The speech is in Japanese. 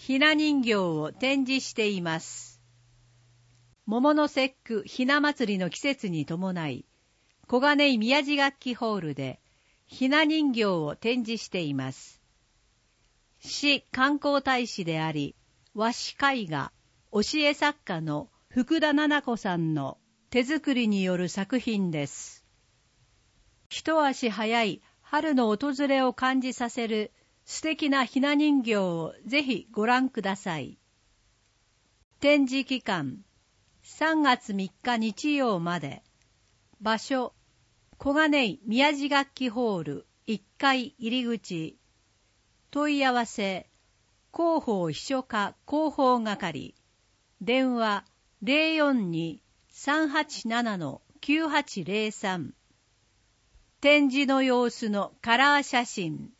ひな人形を展示しています。桃の節句ひな祭りの季節に伴い、小金井宮地楽器ホールでひな人形を展示しています。市観光大使であり、和紙絵画、教え作家の福田七子さんの手作りによる作品です。一足早い春の訪れを感じさせる素敵なひな人形をぜひご覧ください。展示期間、3月3日日曜まで。場所、小金井宮地楽器ホール1階入り口。問い合わせ、広報秘書課広報係。電話042-387-9803。展示の様子のカラー写真。